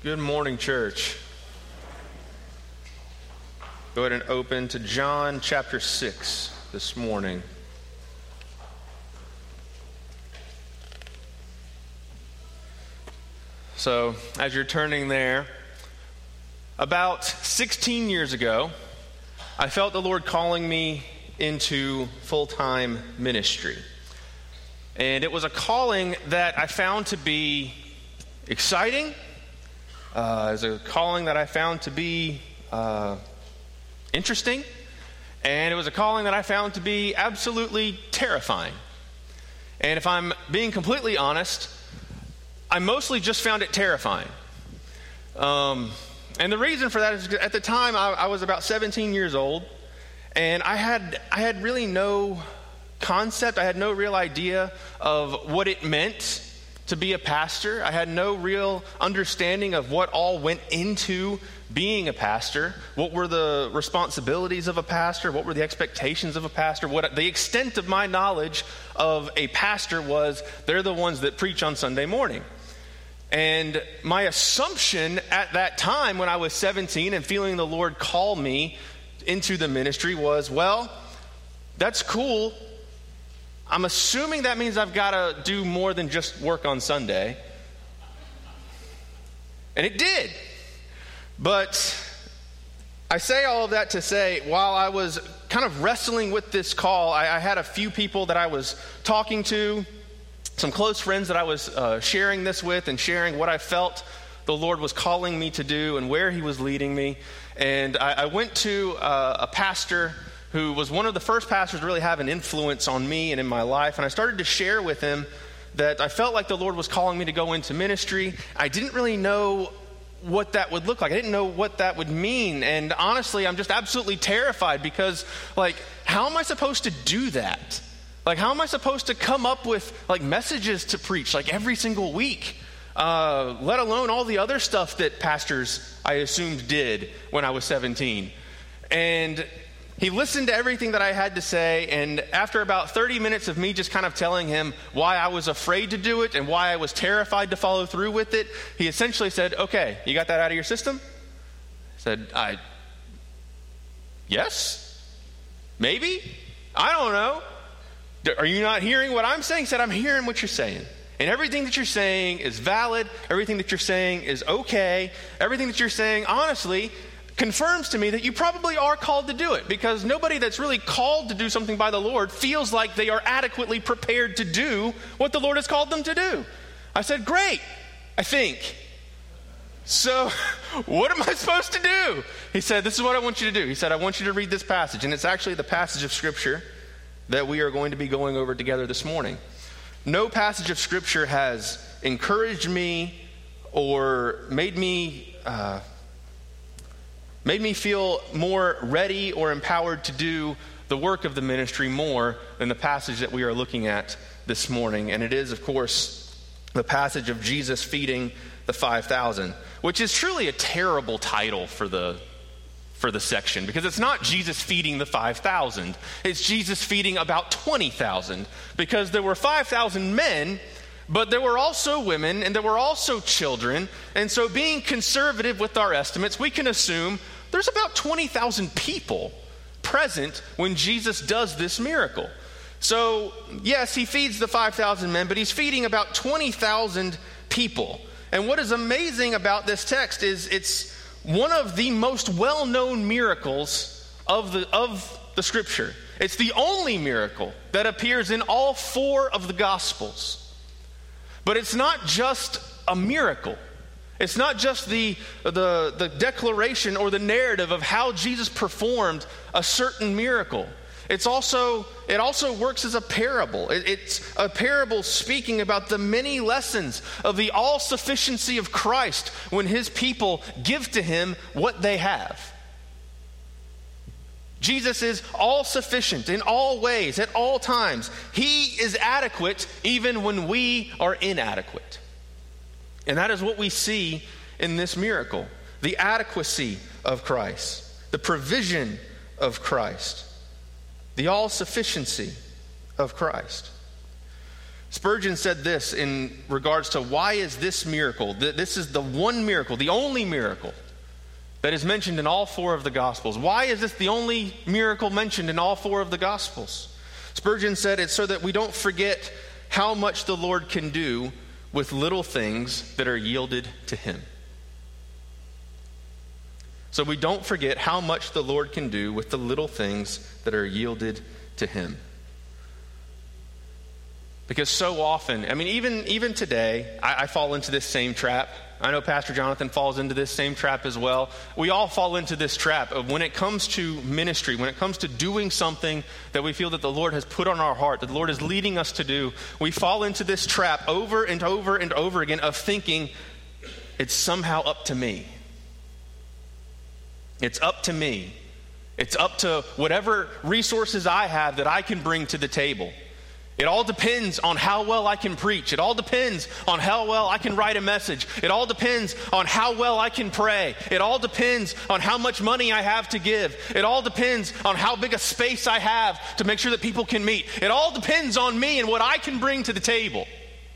Good morning, church. Go ahead and open to John chapter 6 this morning. So, as you're turning there, about 16 years ago, I felt the Lord calling me into full-time ministry. And it was a calling that I found to be exciting. It was a calling that I found to be interesting. And it was a calling that I found to be absolutely terrifying. And if I'm being completely honest, I mostly just found it terrifying. And the reason for that is at the time I was about 17 years old, and I had really no concept. I had no real idea of what it meant to be a pastor. I had no real understanding of what all went into being a pastor. What were the responsibilities of a pastor? What were the expectations of a pastor? What the extent of my knowledge of a pastor was, they're the ones that preach on Sunday morning. And my assumption at that time when I was 17 and feeling the Lord call me into the ministry was, well, that's cool. I'm assuming that means I've got to do more than just work on Sunday. And it did. But I say all of that to say, while I was kind of wrestling with this call, I had a few people that I was talking to, some close friends that I was sharing this with and sharing what I felt the Lord was calling me to do and where he was leading me. And I went to a pastor who was one of the first pastors to really have an influence on me and in my life. And I started to share with him that I felt like the Lord was calling me to go into ministry. I didn't really know what that would look like. I didn't know what that would mean. And honestly, I'm just absolutely terrified because, how am I supposed to do that? How am I supposed to come up with, messages to preach, every single week? Let alone all the other stuff that pastors, I assumed, did when I was 17. And he listened to everything that I had to say, and after about 30 minutes of me just kind of telling him why I was afraid to do it and why I was terrified to follow through with it, he essentially said, "Okay, you got that out of your system?" I said, yes? Maybe? I don't know. Are you not hearing what I'm saying? He said, "I'm hearing what you're saying. And everything that you're saying is valid. Everything that you're saying is okay. Everything that you're saying, honestly, confirms to me that you probably are called to do it, because nobody that's really called to do something by the Lord feels like they are adequately prepared to do what the Lord has called them to do." I said, "Great, I think. So what am I supposed to do?" He said, "This is what I want you to do." He said, "I want you to read this passage." And it's actually the passage of Scripture that we are going to be going over together this morning. No passage of Scripture has encouraged me or made me feel more ready or empowered to do the work of the ministry more than the passage that we are looking at this morning. And it is, of course, the passage of Jesus feeding the 5,000, which is truly a terrible title for the section, because it's not Jesus feeding the 5,000. It's Jesus feeding about 20,000, because there were 5,000 men, but there were also women and there were also children. And so, being conservative with our estimates, we can assume there's about 20,000 people present when Jesus does this miracle. So, yes, he feeds the 5,000 men, but he's feeding about 20,000 people. And what is amazing about this text is it's one of the most well-known miracles of the Scripture. It's the only miracle that appears in all four of the Gospels. But it's not just a miracle. It's not just the declaration or the narrative of how Jesus performed a certain miracle. It also works as a parable. It's a parable speaking about the many lessons of the all-sufficiency of Christ when his people give to him what they have. Jesus is all-sufficient in all ways, at all times. He is adequate even when we are inadequate. And that is what we see in this miracle. The adequacy of Christ, the provision of Christ, the all-sufficiency of Christ. Spurgeon said this in regards to why is this miracle, this is the one miracle, the only miracle that is mentioned in all four of the Gospels. Why is this the only miracle mentioned in all four of the Gospels? Spurgeon said it's so that we don't forget how much the Lord can do with little things that are yielded to him. So we don't forget how much the Lord can do with the little things that are yielded to him. Because so often, I mean, even today, I fall into this same trap. I know Pastor Jonathan falls into this same trap as well. We all fall into this trap of when it comes to ministry, when it comes to doing something that we feel that the Lord has put on our heart, that the Lord is leading us to do, we fall into this trap over and over and over again of thinking, it's somehow up to me. It's up to me. It's up to whatever resources I have that I can bring to the table. It all depends on how well I can preach. It all depends on how well I can write a message. It all depends on how well I can pray. It all depends on how much money I have to give. It all depends on how big a space I have to make sure that people can meet. It all depends on me and what I can bring to the table.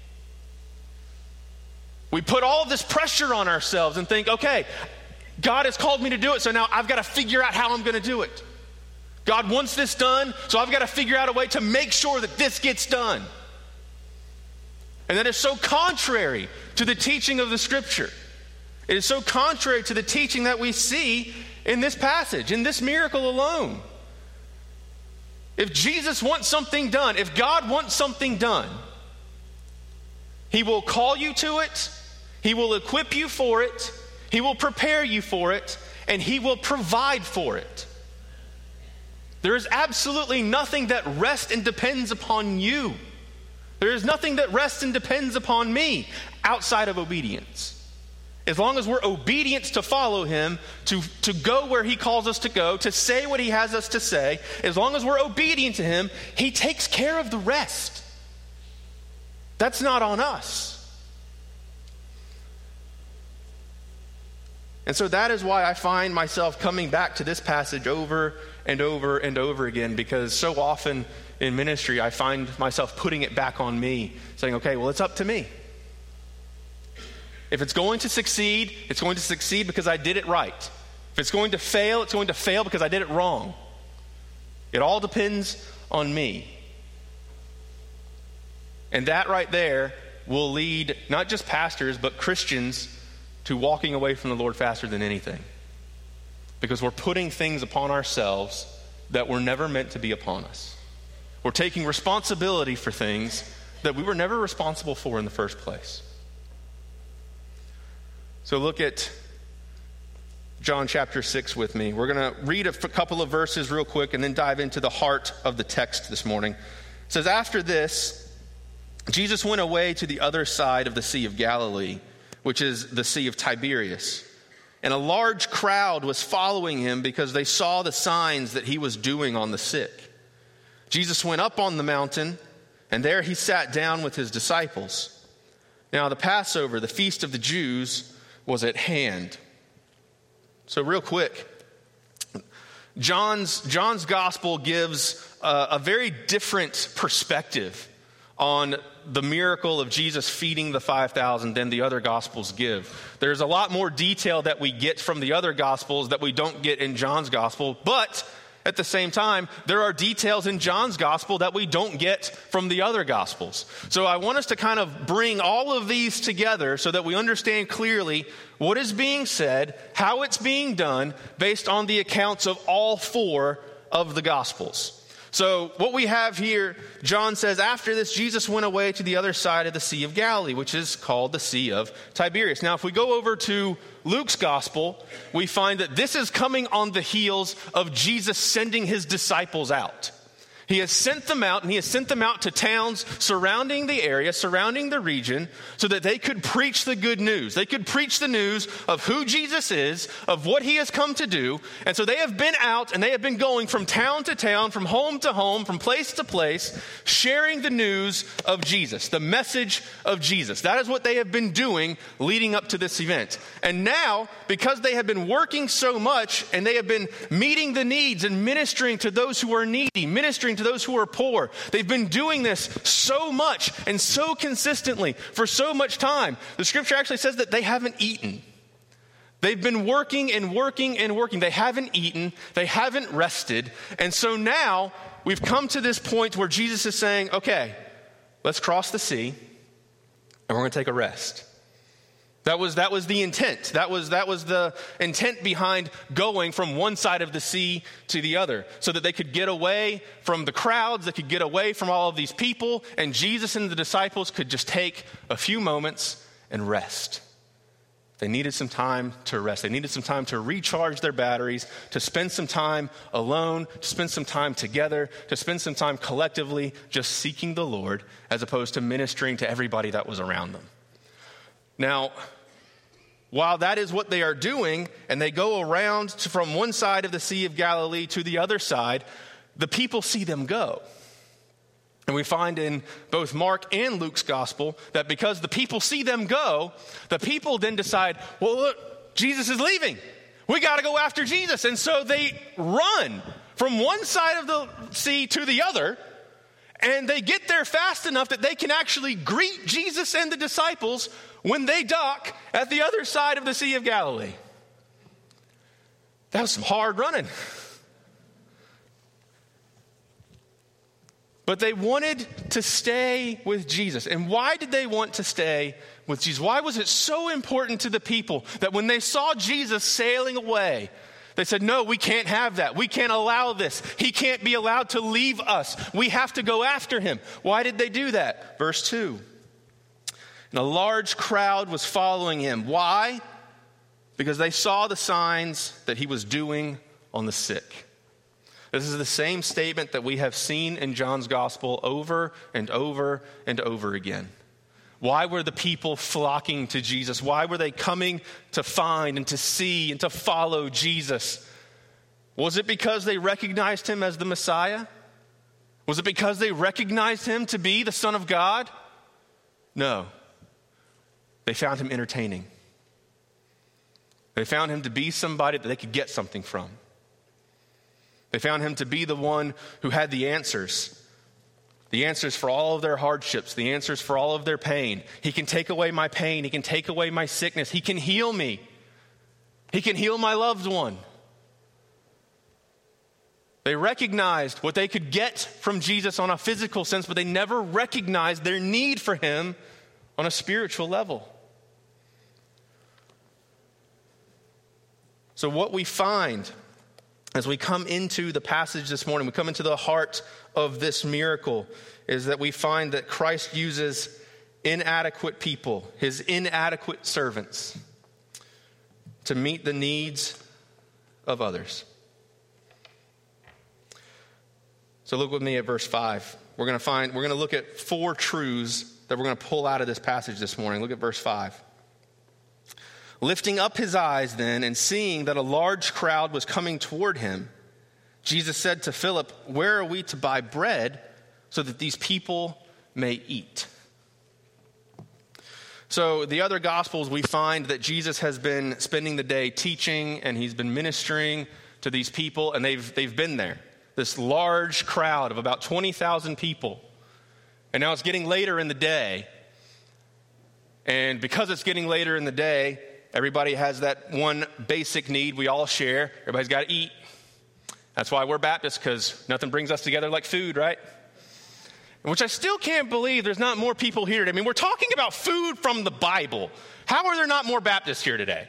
We put all of this pressure on ourselves and think, okay, God has called me to do it, so now I've got to figure out how I'm going to do it. God wants this done, so I've got to figure out a way to make sure that this gets done. And that is so contrary to the teaching of the Scripture. It is so contrary to the teaching that we see in this passage, in this miracle alone. If Jesus wants something done, if God wants something done, he will call you to it, he will equip you for it, he will prepare you for it, and he will provide for it. There is absolutely nothing that rests and depends upon you. There is nothing that rests and depends upon me outside of obedience. As long as we're obedient to follow him, to go where he calls us to go, to say what he has us to say, as long as we're obedient to him, he takes care of the rest. That's not on us. And so that is why I find myself coming back to this passage over and over and over again, because so often in ministry I find myself putting it back on me, saying, okay, well, it's up to me. If it's going to succeed, it's going to succeed because I did it right. If it's going to fail, it's going to fail because I did it wrong. It all depends on me. And that right there will lead not just pastors, but Christians to walking away from the Lord faster than anything. Because we're putting things upon ourselves that were never meant to be upon us. We're taking responsibility for things that we were never responsible for in the first place. So look at John chapter 6 with me. We're going to read a couple of verses real quick and then dive into the heart of the text this morning. It says, after this, Jesus went away to the other side of the Sea of Galilee, which is the Sea of Tiberias. And a large crowd was following him because they saw the signs that he was doing on the sick. Jesus went up on the mountain, and there he sat down with his disciples. Now the Passover, the feast of the Jews, was at hand. So real quick, John's gospel gives a very different perspective on the miracle of Jesus feeding the 5,000 than the other Gospels give. There's a lot more detail that we get from the other Gospels that we don't get in John's Gospel, but at the same time, there are details in John's Gospel that we don't get from the other Gospels. So I want us to kind of bring all of these together so that we understand clearly what is being said, how it's being done, based on the accounts of all four of the Gospels. So what we have here, John says, after this, Jesus went away to the other side of the Sea of Galilee, which is called the Sea of Tiberias. Now, if we go over to Luke's gospel, we find that this is coming on the heels of Jesus sending his disciples out. He has sent them out, and he has sent them out to towns surrounding the area, surrounding the region, so that they could preach the good news. They could preach the news of who Jesus is, of what he has come to do. And so they have been out, and they have been going from town to town, from home to home, from place to place, sharing the news of Jesus, the message of Jesus. That is what they have been doing leading up to this event. And now, because they have been working so much, and they have been meeting the needs and ministering to those who are needy, ministering to to those who are poor. They've been doing this so much and so consistently for so much time. The scripture actually says that they haven't eaten. They've been working and working and working. They haven't eaten. They haven't rested. And so now we've come to this point where Jesus is saying, okay, let's cross the sea and we're going to take a rest. That was the intent. That was the intent behind going from one side of the sea to the other, so that they could get away from the crowds, they could get away from all of these people, and Jesus and the disciples could just take a few moments and rest. They needed some time to rest. They needed some time to recharge their batteries, to spend some time alone, to spend some time together, to spend some time collectively just seeking the Lord, as opposed to ministering to everybody that was around them. Now, while that is what they are doing, and they go around from one side of the Sea of Galilee to the other side, the people see them go. And we find in both Mark and Luke's gospel that because the people see them go, the people then decide, well, look, Jesus is leaving. We got to go after Jesus. And so they run from one side of the sea to the other, and they get there fast enough that they can actually greet Jesus and the disciples when they dock at the other side of the Sea of Galilee. That was some hard running. But they wanted to stay with Jesus. And why did they want to stay with Jesus? Why was it so important to the people that when they saw Jesus sailing away, they said, no, we can't have that. We can't allow this. He can't be allowed to leave us. We have to go after him. Why did they do that? Verse 2. And a large crowd was following him. Why? Because they saw the signs that he was doing on the sick. This is the same statement that we have seen in John's gospel over and over and over again. Why were the people flocking to Jesus? Why were they coming to find and to see and to follow Jesus? Was it because they recognized him as the Messiah? Was it because they recognized him to be the Son of God? No. They found him entertaining. They found him to be somebody that they could get something from. They found him to be the one who had the answers for all of their hardships, the answers for all of their pain. He can take away my pain. He can take away my sickness. He can heal me. He can heal my loved one. They recognized what they could get from Jesus on a physical sense, but they never recognized their need for him on a spiritual level. So what we find as we come into the passage this morning, we come into the heart of this miracle, is that we find that Christ uses inadequate people, his inadequate servants, to meet the needs of others. So look with me at verse 5. We're going to look at 4 truths that we're going to pull out of this passage this morning. Look at verse 5. Lifting up his eyes then, and seeing that a large crowd was coming toward him, Jesus said to Philip, "Where are we to buy bread so that these people may eat?" So the other Gospels, we find that Jesus has been spending the day teaching, and he's been ministering to these people, and they've been there. This large crowd of about 20,000 people. And now it's getting later in the day. And because it's getting later in the day, everybody has that one basic need we all share. Everybody's got to eat. That's why we're Baptists, because nothing brings us together like food, right? Which I still can't believe there's not more people here today. I mean, we're talking about food from the Bible. How are there not more Baptists here today?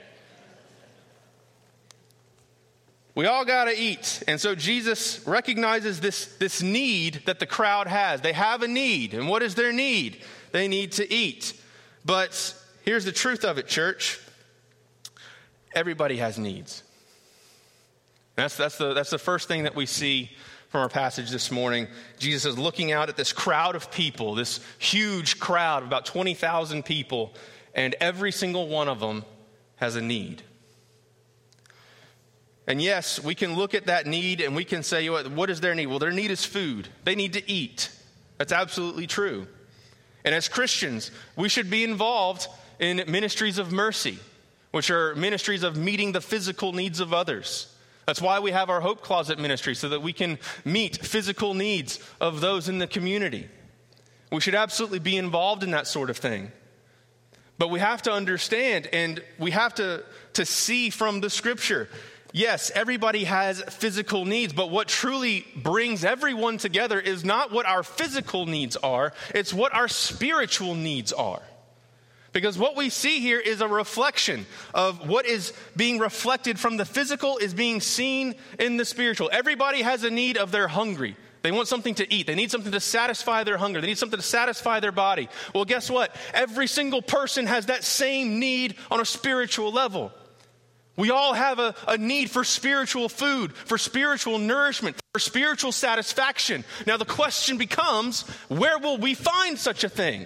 We all got to eat. And so Jesus recognizes this need that the crowd has. They have a need. And what is their need? They need to eat. But here's the truth of it, church. Everybody has needs. That's the first thing that we see from our passage this morning. Jesus is looking out at this crowd of people, this huge crowd of about 20,000 people, and every single one of them has a need. And yes, we can look at that need and we can say, what is their need? Well, their need is food. They need to eat. That's absolutely true. And as Christians, we should be involved in ministries of mercy, which are ministries of meeting the physical needs of others. That's why we have our Hope Closet ministry, so that we can meet physical needs of those in the community. We should absolutely be involved in that sort of thing. But we have to understand, and we have to see from the Scripture, yes, everybody has physical needs, but what truly brings everyone together is not what our physical needs are, it's what our spiritual needs are. Because what we see here is a reflection of what is being reflected from the physical is being seen in the spiritual. Everybody has a need of they're hungry. They want something to eat. They need something to satisfy their hunger. They need something to satisfy their body. Well, guess what? Every single person has that same need on a spiritual level. We all have a need for spiritual food, for spiritual nourishment, for spiritual satisfaction. Now the question becomes, where will we find such a thing?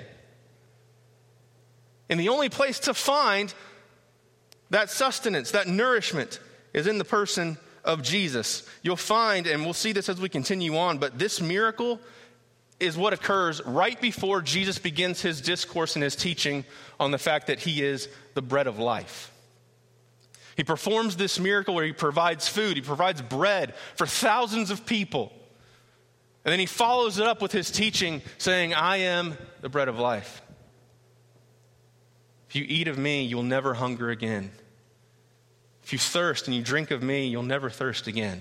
And the only place to find that sustenance, that nourishment, is in the person of Jesus. You'll find, and we'll see this as we continue on, but this miracle is what occurs right before Jesus begins his discourse and his teaching on the fact that he is the bread of life. He performs this miracle where he provides food, he provides bread for thousands of people. And then he follows it up with his teaching saying, I am the bread of life. If you eat of me, you'll never hunger again. If you thirst and you drink of me, you'll never thirst again.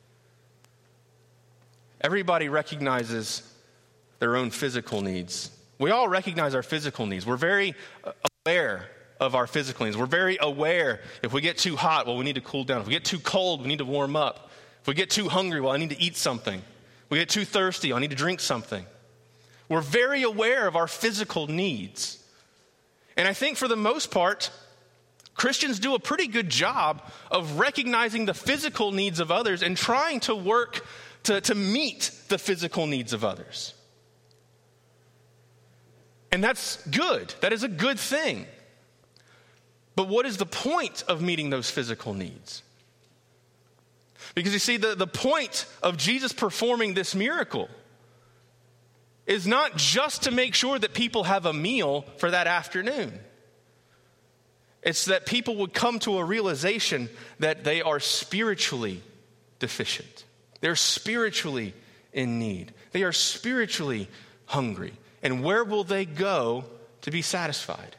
Everybody recognizes their own physical needs. We all recognize our physical needs. We're very aware of our physical needs. We're very aware if we get too hot, well, we need to cool down. If we get too cold, we need to warm up. If we get too hungry, well, I need to eat something. If we get too thirsty, I need to drink something. We're very aware of our physical needs. And I think for the most part, Christians do a pretty good job of recognizing the physical needs of others and trying to work to meet the physical needs of others. And that's good. That is a good thing. But what is the point of meeting those physical needs? Because you see, the point of Jesus performing this miracle is not just to make sure that people have a meal for that afternoon. It's that people would come to a realization that they are spiritually deficient. They're spiritually in need. They are spiritually hungry. And where will they go to be satisfied?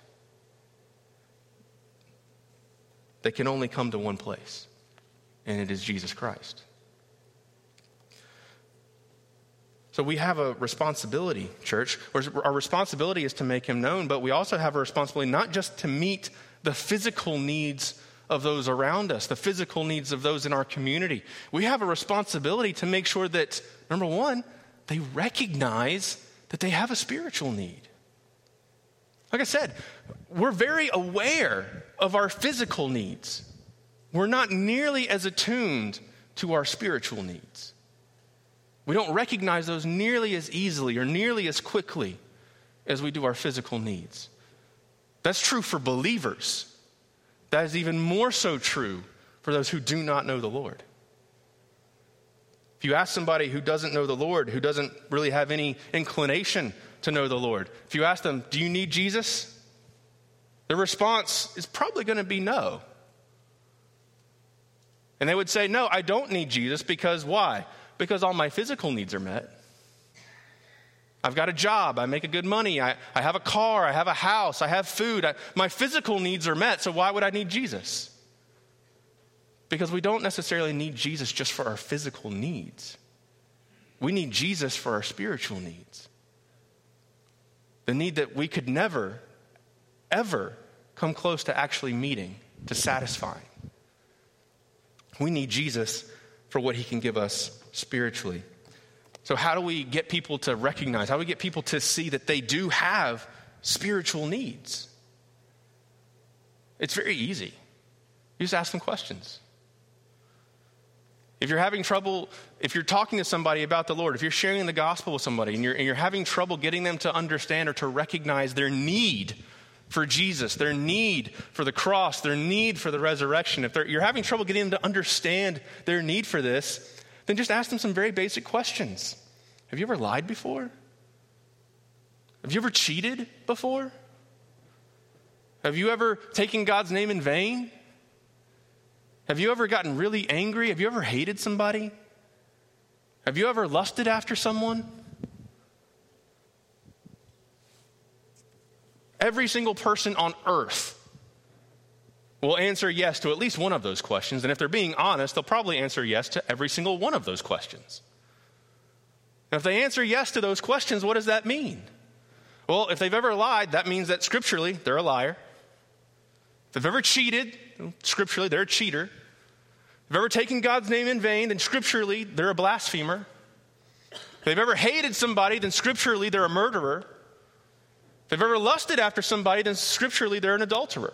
They can only come to one place, and it is Jesus Christ. So we have a responsibility, church. Our responsibility is to make him known, but we also have a responsibility not just to meet the physical needs of those around us, the physical needs of those in our community. We have a responsibility to make sure that, number one, they recognize that they have a spiritual need. Like I said, we're very aware of our physical needs. We're not nearly as attuned to our spiritual needs. We don't recognize those nearly as easily or nearly as quickly as we do our physical needs. That's true for believers. That is even more so true for those who do not know the Lord. If you ask somebody who doesn't know the Lord, who doesn't really have any inclination to know the Lord, if you ask them, do you need Jesus? Their response is probably going to be no. And they would say, no, I don't need Jesus because why? Because all my physical needs are met. I've got a job, I make a good money, I have a car, I have a house, I have food. My physical needs are met, so why would I need Jesus? Because we don't necessarily need Jesus just for our physical needs. We need Jesus for our spiritual needs. The need that we could never, ever come close to actually meeting, to satisfying. We need Jesus for what he can give us spiritually. So how do we get people to recognize, how do we get people to see that they do have spiritual needs? It's very easy. You just ask them questions. If you're having trouble, if you're talking to somebody about the Lord, if you're sharing the gospel with somebody and you're having trouble getting them to understand or to recognize their need for Jesus, their need for the cross, their need for the resurrection, if you're having trouble getting them to understand their need for this, then just ask them some very basic questions. Have you ever lied before? Have you ever cheated before? Have you ever taken God's name in vain? Have you ever gotten really angry? Have you ever hated somebody? Have you ever lusted after someone? Every single person on earth will answer yes to at least one of those questions. And if they're being honest, they'll probably answer yes to every single one of those questions. And if they answer yes to those questions, what does that mean? Well, if they've ever lied, that means that scripturally, they're a liar. If they've ever cheated, scripturally, they're a cheater. If they've ever taken God's name in vain, then scripturally, they're a blasphemer. If they've ever hated somebody, then scripturally, they're a murderer. If they've ever lusted after somebody, then scripturally, they're an adulterer.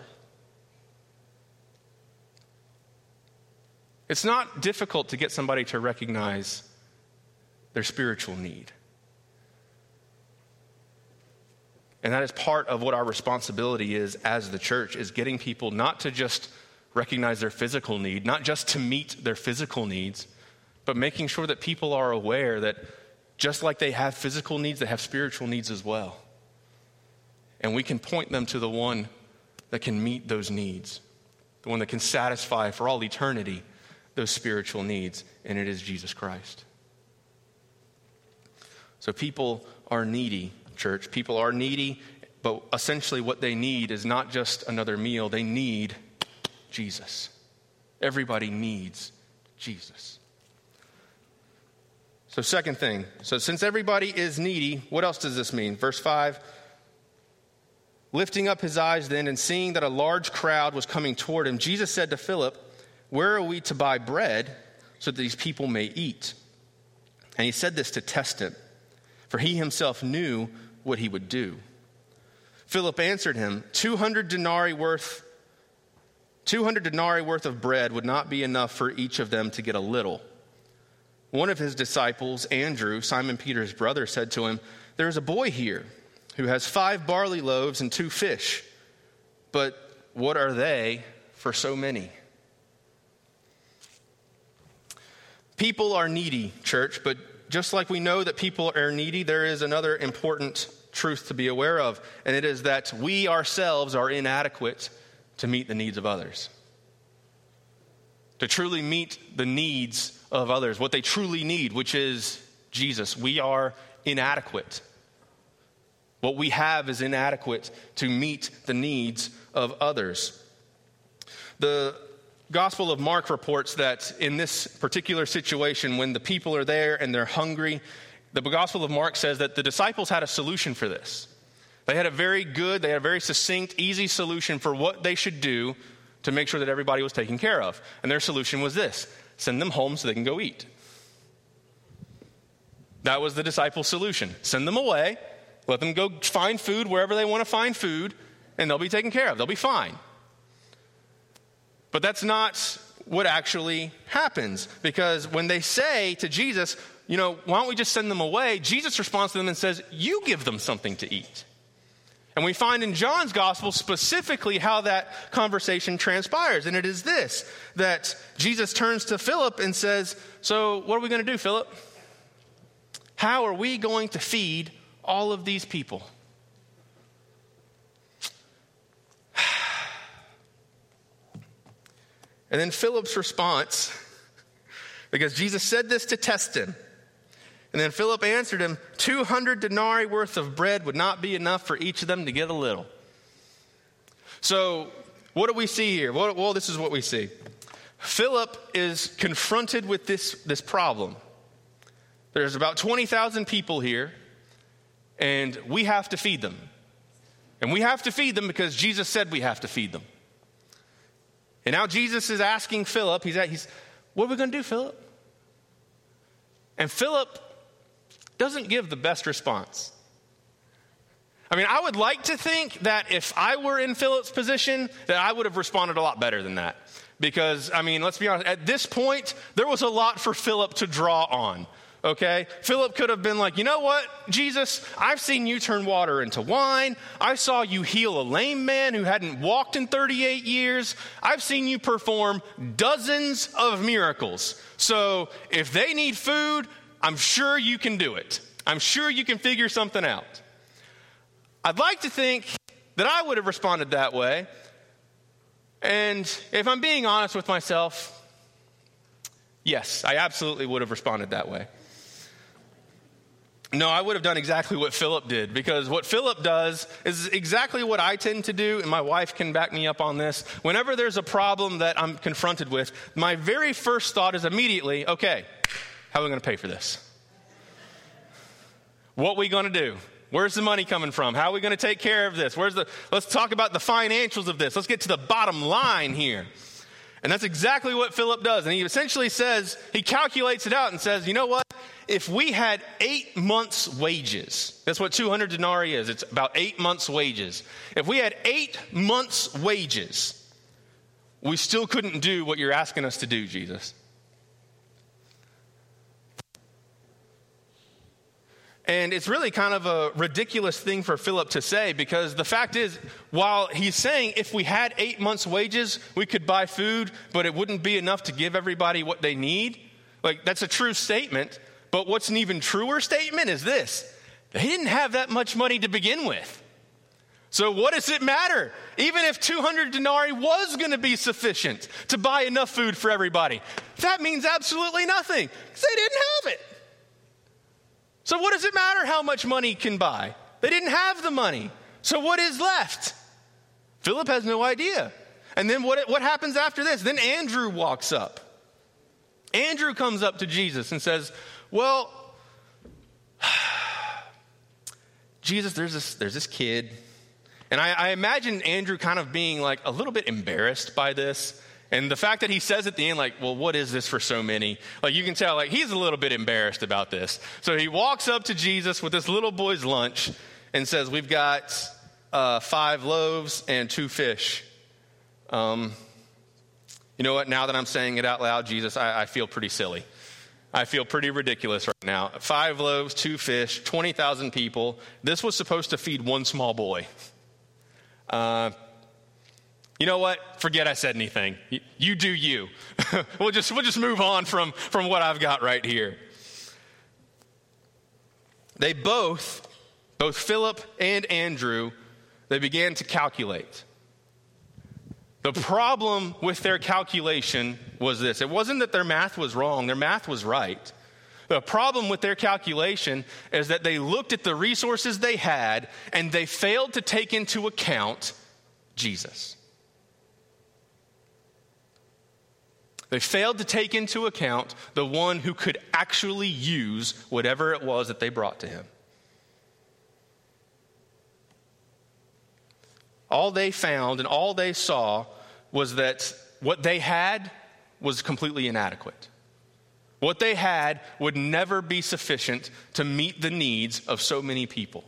It's not difficult to get somebody to recognize their spiritual need. And that is part of what our responsibility is as the church, is getting people not to just recognize their physical need, not just to meet their physical needs, but making sure that people are aware that just like they have physical needs, they have spiritual needs as well. And we can point them to the one that can meet those needs, the one that can satisfy for all eternity those spiritual needs, and it is Jesus Christ. So people are needy, church. People are needy, but essentially what they need is not just another meal. They need Jesus. Everybody needs Jesus. So second thing, so since everybody is needy, what else does this mean? Verse 5, lifting up his eyes then and seeing that a large crowd was coming toward him, Jesus said to Philip, "Where are we to buy bread so that these people may eat?" And he said this to test him, for he himself knew what he would do. Philip answered him, 200 denarii worth of bread would not be enough for each of them to get a little. One of his disciples, Andrew, Simon Peter's brother, said to him, "There is a boy here who has 5 barley loaves and 2 fish. But what are they for so many?" People are needy, church, but just like we know that people are needy, there is another important truth to be aware of, and it is that we ourselves are inadequate to meet the needs of others. To truly meet the needs of others, what they truly need, which is Jesus. We are inadequate. What we have is inadequate to meet the needs of others. The Gospel of Mark reports that in this particular situation, when the people are there and they're hungry, the Gospel of Mark says that the disciples had a solution for this. They had a very succinct, easy solution for what they should do to make sure that everybody was taken care of. And their solution was this: send them home so they can go eat. That was the disciples' solution. Send them away, let them go find food wherever they want to find food, and they'll be taken care of. They'll be fine. But that's not what actually happens, because when they say to Jesus, why don't we just send them away? Jesus responds to them and says, you give them something to eat. And we find in John's gospel specifically how that conversation transpires. And it is this, that Jesus turns to Philip and says, so what are we going to do, Philip? How are we going to feed all of these people? And then Philip's response, because Jesus said this to test him. And then Philip answered him, 200 denarii worth of bread would not be enough for each of them to get a little. So what do we see here? Well, this is what we see. Philip is confronted with this problem. There's about 20,000 people here, and we have to feed them. And we have to feed them because Jesus said we have to feed them. And now Jesus is asking Philip, what are we going to do, Philip? And Philip doesn't give the best response. I would like to think that if I were in Philip's position, that I would have responded a lot better than that. Because, let's be honest, at this point, there was a lot for Philip to draw on. Okay? Philip could have been like, you know what, Jesus, I've seen you turn water into wine. I saw you heal a lame man who hadn't walked in 38 years. I've seen you perform dozens of miracles. So if they need food, I'm sure you can do it. I'm sure you can figure something out. I'd like to think that I would have responded that way. And if I'm being honest with myself, yes, I absolutely would have responded that way. No, I would have done exactly what Philip did, because what Philip does is exactly what I tend to do, and my wife can back me up on this. Whenever there's a problem that I'm confronted with, my very first thought is immediately, okay, how are we going to pay for this? What are we going to do? Where's the money coming from? How are we going to take care of this? Let's talk about the financials of this. Let's get to the bottom line here. And that's exactly what Philip does. And he essentially says, he calculates it out and says, you know what? If we had 8 months' wages, that's what 200 denarii is. It's about 8 months' wages. If we had 8 months' wages, we still couldn't do what you're asking us to do, Jesus. And it's really kind of a ridiculous thing for Philip to say, because the fact is, while he's saying if we had 8 months' wages, we could buy food, but it wouldn't be enough to give everybody what they need. Like, that's a true statement. But what's an even truer statement is this: they didn't have that much money to begin with. So what does it matter? Even if 200 denarii was going to be sufficient to buy enough food for everybody, that means absolutely nothing, because they didn't have it. So what does it matter how much money can buy? They didn't have the money. So what is left? Philip has no idea. And then what happens after this? Then Andrew walks up. Andrew comes up to Jesus and says, well, Jesus, there's this kid. And I imagine Andrew kind of being like a little bit embarrassed by this. And the fact that he says at the end, like, well, what is this for so many? Like, you can tell, like, he's a little bit embarrassed about this. So he walks up to Jesus with this little boy's lunch and says, we've got 5 loaves and 2 fish. You know what? Now that I'm saying it out loud, Jesus, I feel pretty silly. I feel pretty ridiculous right now. 5 loaves, 2 fish, 20,000 people. This was supposed to feed one small boy. You know what? Forget I said anything. You do you. We'll just move on from what I've got right here. They both Philip and Andrew, they began to calculate. The problem with their calculation was this. It wasn't that their math was wrong. Their math was right. The problem with their calculation is that they looked at the resources they had and they failed to take into account Jesus. They failed to take into account the one who could actually use whatever it was that they brought to him. All they found and all they saw was that what they had was completely inadequate. What they had would never be sufficient to meet the needs of so many people.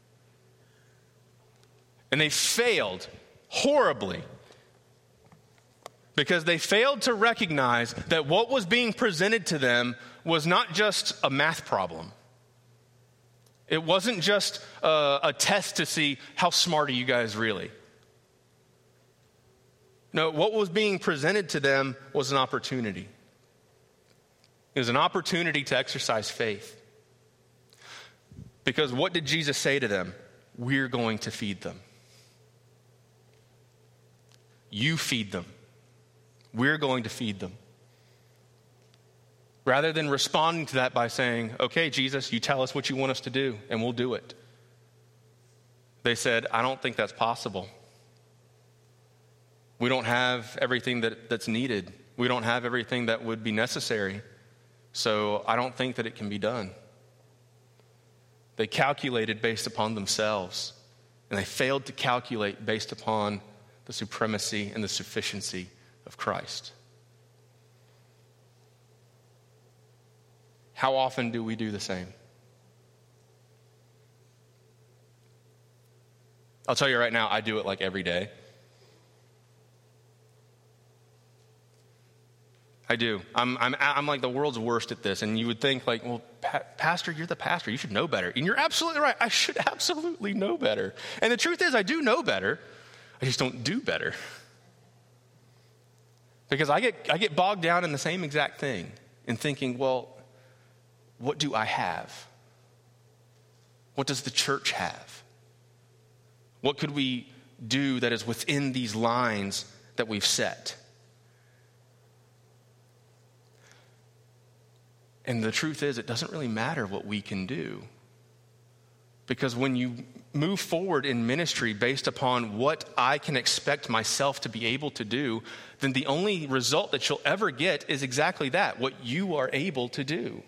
And they failed horribly because they failed to recognize that what was being presented to them was not just a math problem. It wasn't just a test to see how smart are you guys really. No, what was being presented to them was an opportunity. It was an opportunity to exercise faith. Because what did Jesus say to them? We're going to feed them. You feed them. We're going to feed them. Rather than responding to that by saying, okay, Jesus, you tell us what you want us to do, and we'll do it. They said, I don't think that's possible. We don't have everything that's needed. We don't have everything that would be necessary. So I don't think that it can be done. They calculated based upon themselves, and they failed to calculate based upon the supremacy and the sufficiency of Christ. How often do we do the same? I'll tell you right now, I do it like every day. I do. I'm like the world's worst at this. And you would think like, well, Pastor, you're the pastor. You should know better. And you're absolutely right. I should absolutely know better. And the truth is I do know better. I just don't do better. Because I get bogged down in the same exact thing in thinking, well, what do I have? What does the church have? What could we do that is within these lines that we've set. And the truth is, it doesn't really matter what we can do. Because when you move forward in ministry based upon what I can expect myself to be able to do, then the only result that you'll ever get is exactly that, what you are able to do.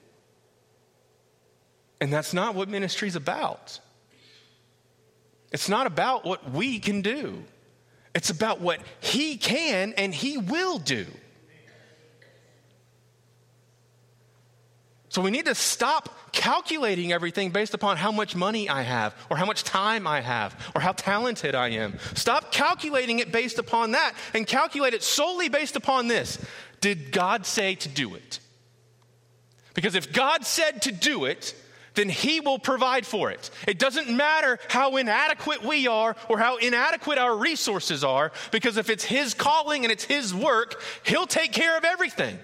And that's not what ministry is about. It's not about what we can do. It's about what he can and he will do. So we need to stop calculating everything based upon how much money I have, or how much time I have, or how talented I am. Stop calculating it based upon that and calculate it solely based upon this. Did God say to do it? Because if God said to do it, then he will provide for it. It doesn't matter how inadequate we are or how inadequate our resources are, because if it's his calling and it's his work, he'll take care of everything.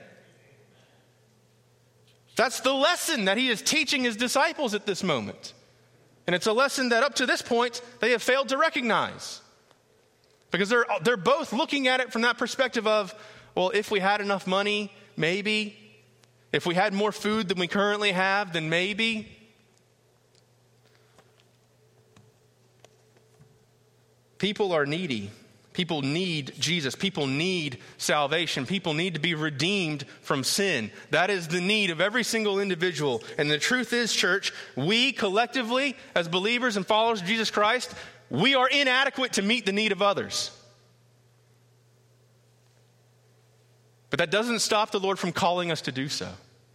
That's the lesson that he is teaching his disciples at this moment. And it's a lesson that up to this point, they have failed to recognize. Because they're both looking at it from that perspective of, well, if we had enough money, maybe. If we had more food than we currently have, then maybe. People are needy. People need Jesus. People need salvation. People need to be redeemed from sin. That is the need of every single individual. And the truth is, church, we collectively, as believers and followers of Jesus Christ, we are inadequate to meet the need of others. But that doesn't stop the Lord from calling us to do so.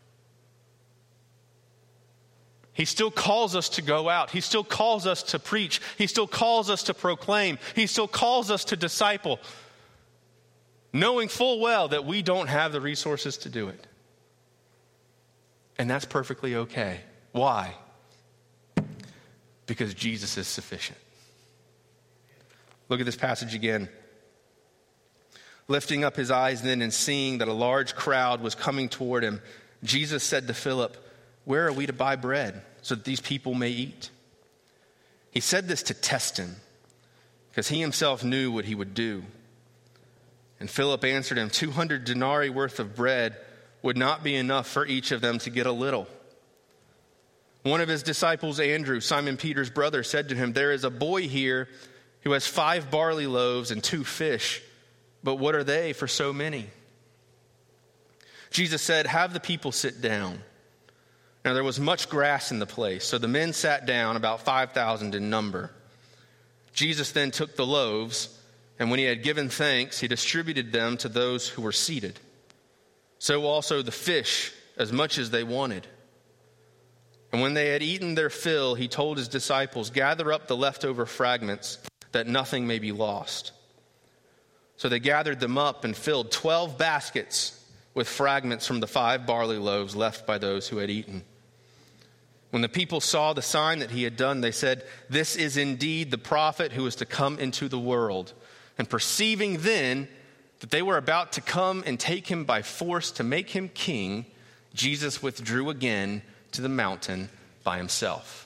He still calls us to go out. He still calls us to preach. He still calls us to proclaim. He still calls us to disciple, knowing full well that we don't have the resources to do it. And that's perfectly okay. Why? Because Jesus is sufficient. Look at this passage again. Lifting up his eyes then and seeing that a large crowd was coming toward him, Jesus said to Philip, "Where are we to buy bread so that these people may eat?" He said this to test him, because he himself knew what he would do. And Philip answered him, 200 denarii worth of bread would not be enough for each of them to get a little. One of his disciples, Andrew, Simon Peter's brother, said to him, "There is a boy here who has 5 barley loaves and 2 fish, but what are they for so many?" Jesus said, "Have the people sit down." Now there was much grass in the place, so the men sat down, about 5,000 in number. Jesus then took the loaves, and when he had given thanks, he distributed them to those who were seated. So also the fish, as much as they wanted. And when they had eaten their fill, he told his disciples, "Gather up the leftover fragments, that nothing may be lost." So they gathered them up and filled 12 baskets with fragments from the 5 barley loaves left by those who had eaten. When the people saw the sign that he had done, they said, "This is indeed the prophet who is to come into the world." And perceiving then that they were about to come and take him by force to make him king, Jesus withdrew again to the mountain by himself.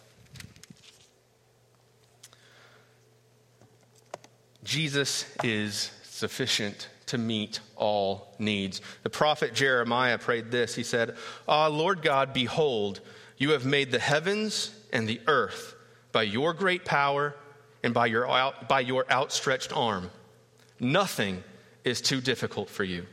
Jesus is sufficient to meet all needs. The prophet Jeremiah prayed this. He said, "Ah, Lord God, behold, you have made the heavens and the earth by your great power and by your outstretched arm. Nothing is too difficult for you."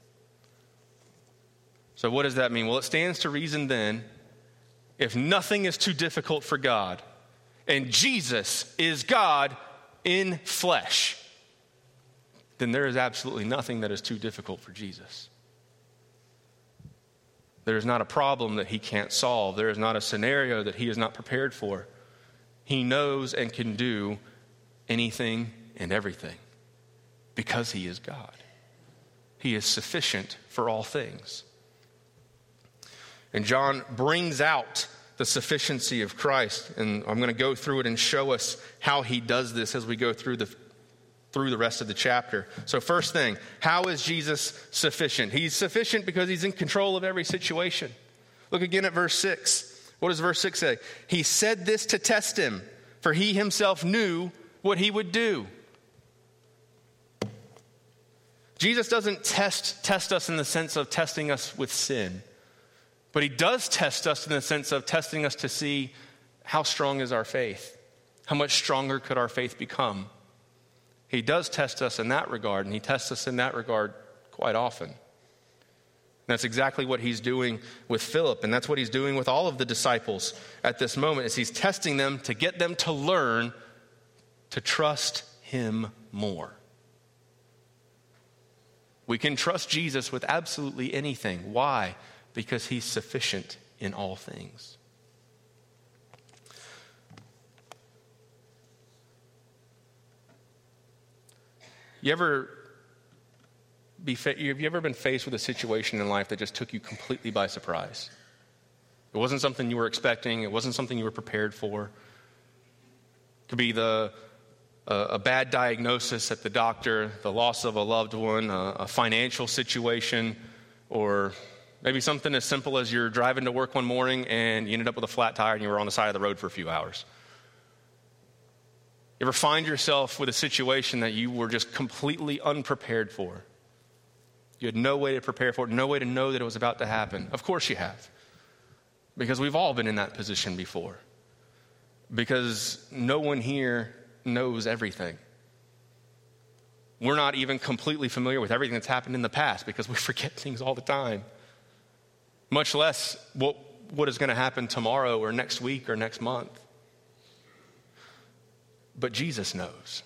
So what does that mean? Well, it stands to reason then, if nothing is too difficult for God, and Jesus is God in flesh, then there is absolutely nothing that is too difficult for Jesus. There is not a problem that he can't solve. There is not a scenario that he is not prepared for. He knows and can do anything and everything because he is God. He is sufficient for all things. And John brings out the sufficiency of Christ, and I'm going to go through it and show us how he does this as we go through the rest of the chapter. So first thing, how is Jesus sufficient? He's sufficient because he's in control of every situation. Look again at verse 6. What does verse 6 say? He said this to test him, for he himself knew what he would do. Jesus doesn't test us in the sense of testing us with sin, but he does test us in the sense of testing us to see how strong is our faith, how much stronger could our faith become. He does test us in that regard, and he tests us in that regard quite often. And that's exactly what he's doing with Philip, and that's what he's doing with all of the disciples at this moment, is he's testing them to get them to learn to trust him more. We can trust Jesus with absolutely anything. Why? Because he's sufficient in all things. Have you ever been faced with a situation in life that just took you completely by surprise? It wasn't something you were expecting. It wasn't something you were prepared for. It could be a bad diagnosis at the doctor, the loss of a loved one, a financial situation, or maybe something as simple as you're driving to work one morning and you ended up with a flat tire and you were on the side of the road for a few hours. You ever find yourself with a situation that you were just completely unprepared for? You had no way to prepare for it, no way to know that it was about to happen. Of course you have. Because we've all been in that position before. Because no one here knows everything. We're not even completely familiar with everything that's happened in the past because we forget things all the time. Much less what is going to happen tomorrow or next week or next month. But Jesus knows.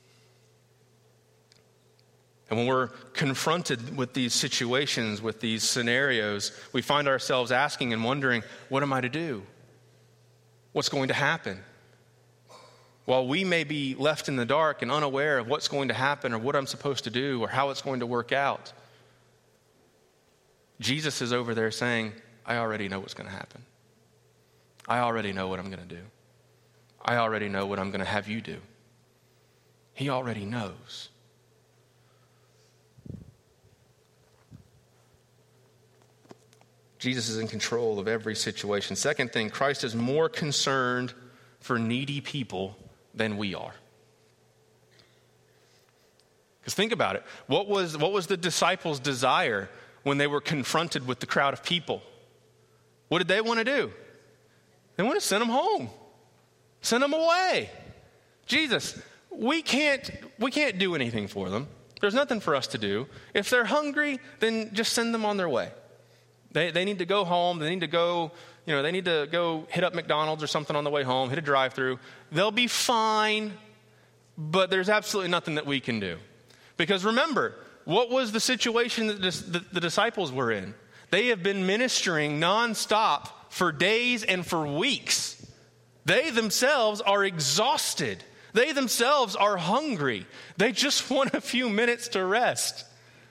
And when we're confronted with these situations, with these scenarios, we find ourselves asking and wondering, what am I to do? What's going to happen? While we may be left in the dark and unaware of what's going to happen or what I'm supposed to do or how it's going to work out, Jesus is over there saying, I already know what's going to happen. I already know what I'm going to do. I already know what I'm going to have you do. He already knows. Jesus is in control of every situation. Second thing, Christ is more concerned for needy people than we are. Because think about it. What was the disciples' desire when they were confronted with the crowd of people? What did they want to do? They want to send them home. Send them away. Jesus, we can't do anything for them. There's nothing for us to do. If they're hungry, then just send them on their way. They need to go home. They need to go, they need to go hit up McDonald's or something on the way home, hit a drive-through. They'll be fine, but there's absolutely nothing that we can do. Because remember, what was the situation that the disciples were in? They have been ministering nonstop for days and for weeks. They themselves are exhausted. They themselves are hungry. They just want a few minutes to rest.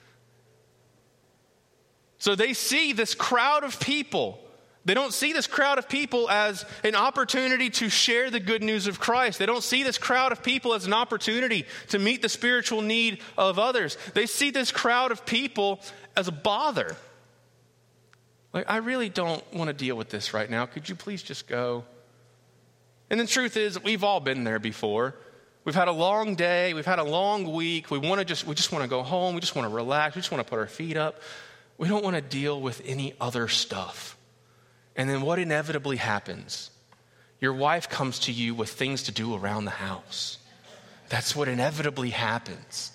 So they see this crowd of people. They don't see this crowd of people as an opportunity to share the good news of Christ. They don't see this crowd of people as an opportunity to meet the spiritual need of others. They see this crowd of people as a bother. Like, I really don't want to deal with this right now. Could you please just go? And the truth is, we've all been there before. We've had a long day. We've had a long week. We just want to go home. We just want to relax. We just want to put our feet up. We don't want to deal with any other stuff. And then what inevitably happens? Your wife comes to you with things to do around the house. That's what inevitably happens.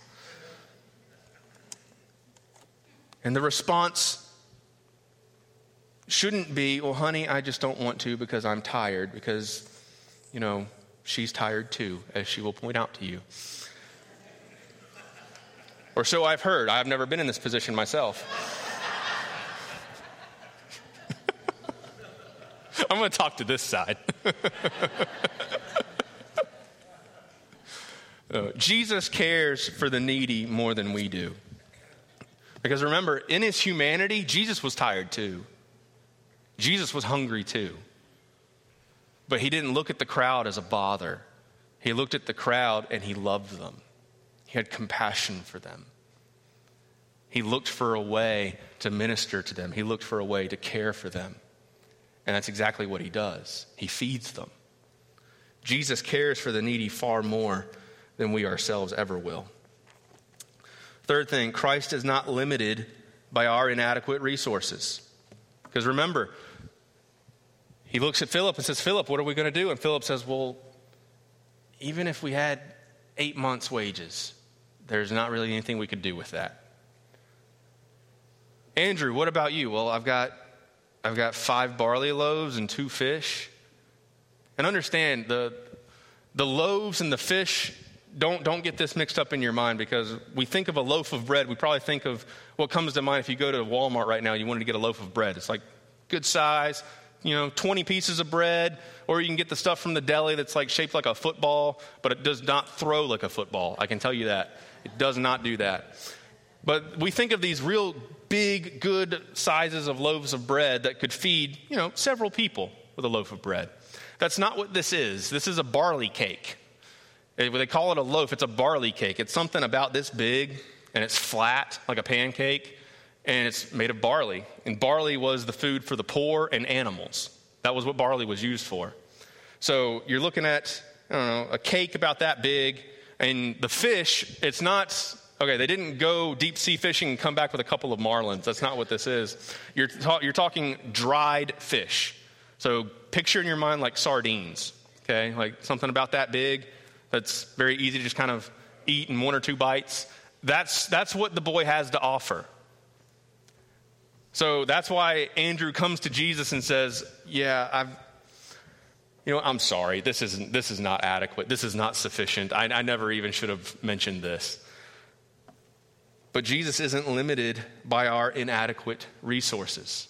And the response shouldn't be, well, honey, I just don't want to because I'm tired, because she's tired too, as she will point out to you. Or so I've heard. I've never been in this position myself. I'm going to talk to this side. Jesus cares for the needy more than we do. Because remember, in his humanity, Jesus was tired too. Jesus was hungry too. But he didn't look at the crowd as a bother. He looked at the crowd and he loved them. He had compassion for them. He looked for a way to minister to them. He looked for a way to care for them. And that's exactly what he does. He feeds them. Jesus cares for the needy far more than we ourselves ever will. Third thing, Christ is not limited by our inadequate resources. Because remember, he looks at Philip and says, Philip, what are we going to do? And Philip says, well, even if we had 8 months' wages, there's not really anything we could do with that. Andrew, what about you? Well, I've got 5 barley loaves and 2 fish. And understand, the loaves and the fish, don't get this mixed up in your mind, because we think of a loaf of bread, we probably think of what comes to mind if you go to Walmart right now, you wanted to get a loaf of bread. It's like good size, 20 pieces of bread, or you can get the stuff from the deli that's like shaped like a football, but it does not throw like a football. I can tell you that. It does not do that. But we think of these real big, good sizes of loaves of bread that could feed, several people with a loaf of bread. That's not what this is. This is a barley cake. They call it a loaf. It's a barley cake. It's something about this big, and it's flat like a pancake, and it's made of barley. And barley was the food for the poor and animals. That was what barley was used for. So you're looking at, a cake about that big, and the fish, it's not, okay, they didn't go deep sea fishing and come back with a couple of marlins. That's not what this is. You're talking dried fish. So picture in your mind like sardines, okay? Like something about that big that's very easy to just kind of eat in 1 or 2 bites. That's what the boy has to offer. So that's why Andrew comes to Jesus and says, yeah, I'm sorry. This is not adequate. This is not sufficient. I never even should have mentioned this. But Jesus isn't limited by our inadequate resources.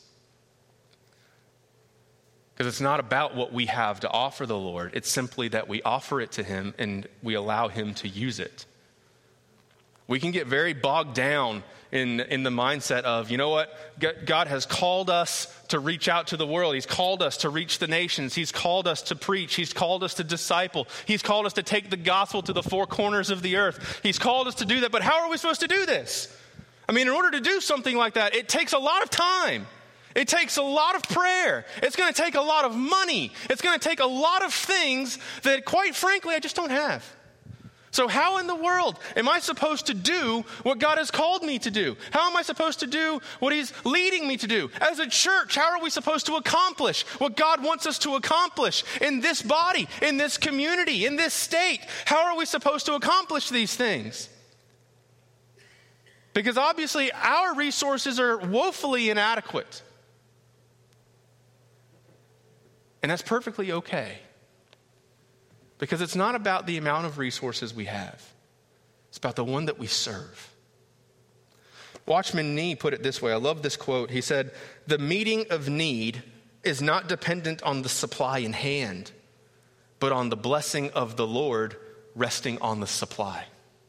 Because it's not about what we have to offer the Lord. It's simply that we offer it to him and we allow him to use it. We can get very bogged down in the mindset of, God has called us to reach out to the world. He's called us to reach the nations. He's called us to preach. He's called us to disciple. He's called us to take the gospel to the 4 corners of the earth. He's called us to do that. But how are we supposed to do this? In order to do something like that, it takes a lot of time. It takes a lot of prayer. It's going to take a lot of money. It's going to take a lot of things that, quite frankly, I just don't have. So how in the world am I supposed to do what God has called me to do? How am I supposed to do what he's leading me to do? As a church, how are we supposed to accomplish what God wants us to accomplish in this body, in this community, in this state? How are we supposed to accomplish these things? Because obviously our resources are woefully inadequate. And that's perfectly okay. Because it's not about the amount of resources we have. It's about the one that we serve. Watchman Nee put it this way. I love this quote. He said, "The meeting of need is not dependent on the supply in hand, but on the blessing of the Lord resting on the supply."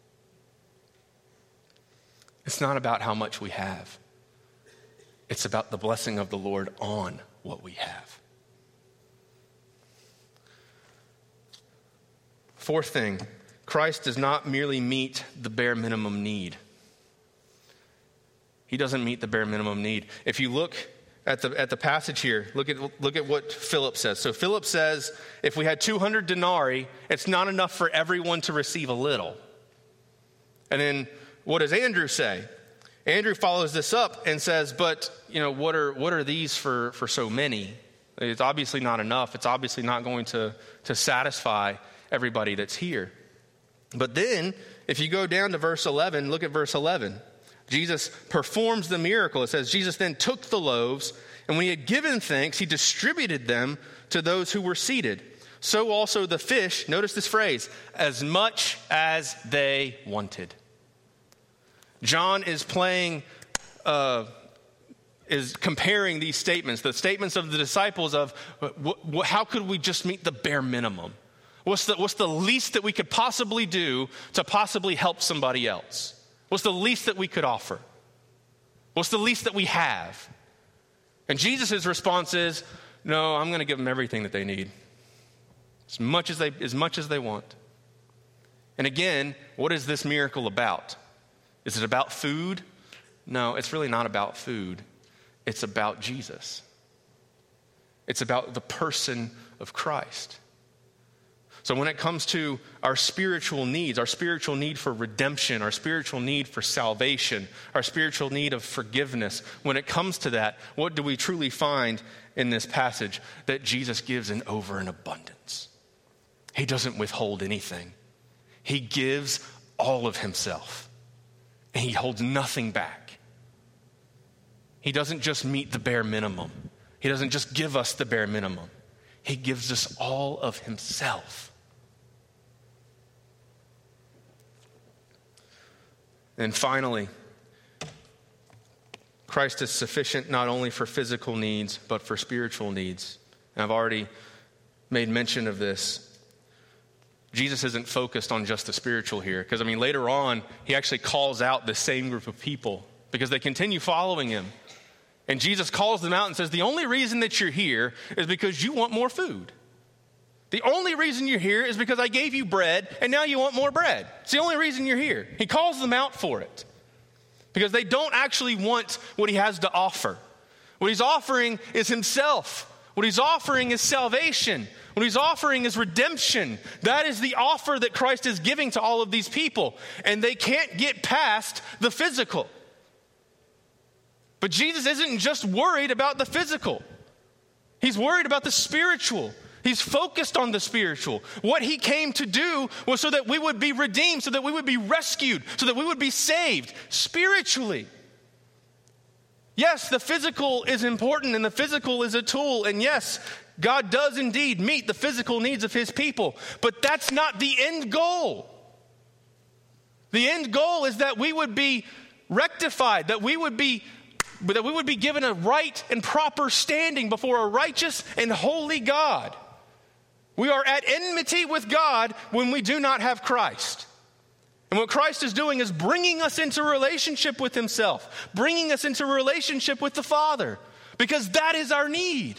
It's not about how much we have. It's about the blessing of the Lord on what we have. Fourth thing, Christ does not merely meet the bare minimum need. He doesn't meet the bare minimum need. If you look at the passage here, look at what Philip says. So Philip says, if we had 200 denarii, it's not enough for everyone to receive a little. And then what does Andrew say? Andrew follows this up and says, but what are these for so many? It's obviously not enough. It's obviously not going to satisfy everybody that's here. But then, if you go down to verse 11, look at verse 11. Jesus performs the miracle. It says, Jesus then took the loaves, and when he had given thanks, he distributed them to those who were seated. So also the fish, notice this phrase, as much as they wanted. John is comparing these statements, the statements of the disciples of how could we just meet the bare minimum? What's the least that we could possibly do to possibly help somebody else? What's the least that we could offer? What's the least that we have? And Jesus' response is, no, I'm going to give them everything that they need. As much as they want. And again, what is this miracle about? Is it about food? No, it's really not about food. It's about Jesus. It's about the person of Christ. So when it comes to our spiritual needs, our spiritual need for redemption, our spiritual need for salvation, our spiritual need of forgiveness, when it comes to that, what do we truly find in this passage? That Jesus gives in over an abundance. He doesn't withhold anything. He gives all of himself, and he holds nothing back. He doesn't just meet the bare minimum. He doesn't just give us the bare minimum. He gives us all of himself. And finally, Christ is sufficient not only for physical needs, but for spiritual needs. And I've already made mention of this. Jesus isn't focused on just the spiritual here. Because, later on, he actually calls out the same group of people because they continue following him. And Jesus calls them out and says, the only reason that you're here is because you want more food. The only reason you're here is because I gave you bread and now you want more bread. It's the only reason you're here. He calls them out for it because they don't actually want what he has to offer. What he's offering is himself. What he's offering is salvation. What he's offering is redemption. That is the offer that Christ is giving to all of these people. And they can't get past the physical. But Jesus isn't just worried about the physical. He's worried about the spiritual. He's focused on the spiritual. What he came to do was so that we would be redeemed, so that we would be rescued, so that we would be saved spiritually. Yes, the physical is important and the physical is a tool. And yes, God does indeed meet the physical needs of his people. But that's not the end goal. The end goal is that we would be rectified, that we would be given a right and proper standing before a righteous and holy God. We are at enmity with God when we do not have Christ. And what Christ is doing is bringing us into relationship with himself, bringing us into relationship with the Father, because that is our need.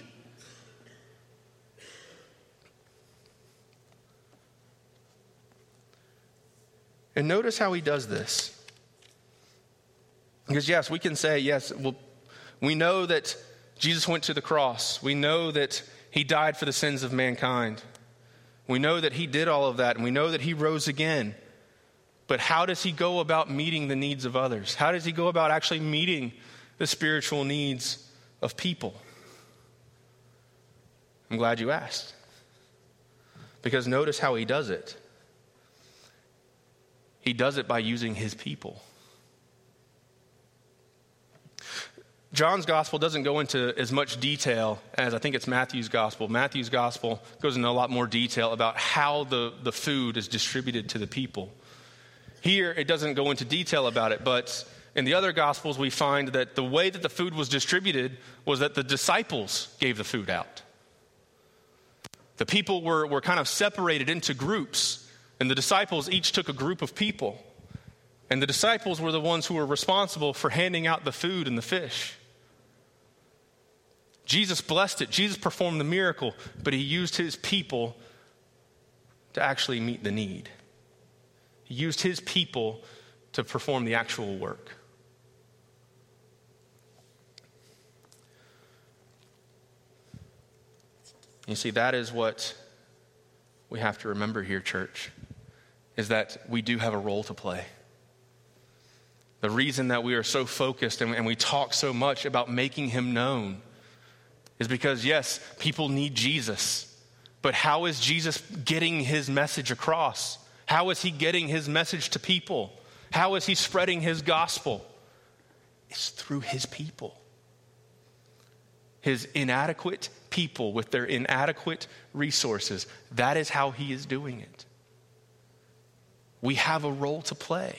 And notice how he does this. Because yes, we can say, yes, well, we know that Jesus went to the cross. We know that he died for the sins of mankind. We know that he did all of that, and we know that he rose again. But how does he go about meeting the needs of others? How does he go about actually meeting the spiritual needs of people? I'm glad you asked. Because notice how he does it. He does it by using his people. John's gospel doesn't go into as much detail as I think it's Matthew's gospel. Matthew's gospel goes into a lot more detail about how the food is distributed to the people. Here, it doesn't go into detail about it, but in the other gospels, we find that the way that the food was distributed was that the disciples gave the food out. The people were kind of separated into groups, and the disciples each took a group of people. And the disciples were the ones who were responsible for handing out the food and the fish. Jesus blessed it. Jesus performed the miracle, but he used his people to actually meet the need. He used his people to perform the actual work. You see, that is what we have to remember here, church, is that we do have a role to play. The reason that we are so focused and we talk so much about making him known is because, yes, people need Jesus. But how is Jesus getting his message across? How is he getting his message to people? How is he spreading his gospel? It's through his people. His inadequate people with their inadequate resources. That is how he is doing it. We have a role to play.